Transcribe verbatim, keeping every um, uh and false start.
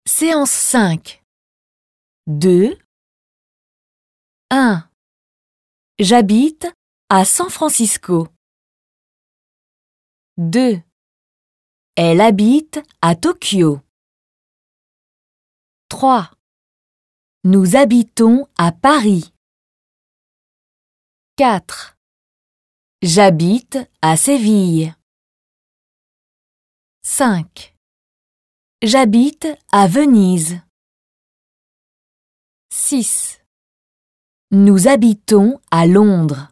Séance cinq. deux. un. J'habite à San Francisco. deux. Elle habite à Tokyo. trois. Nous habitons à Paris. quatre. J'habite à Séville. cinq. J'habite à Venise. six. Nous habitons à Londres.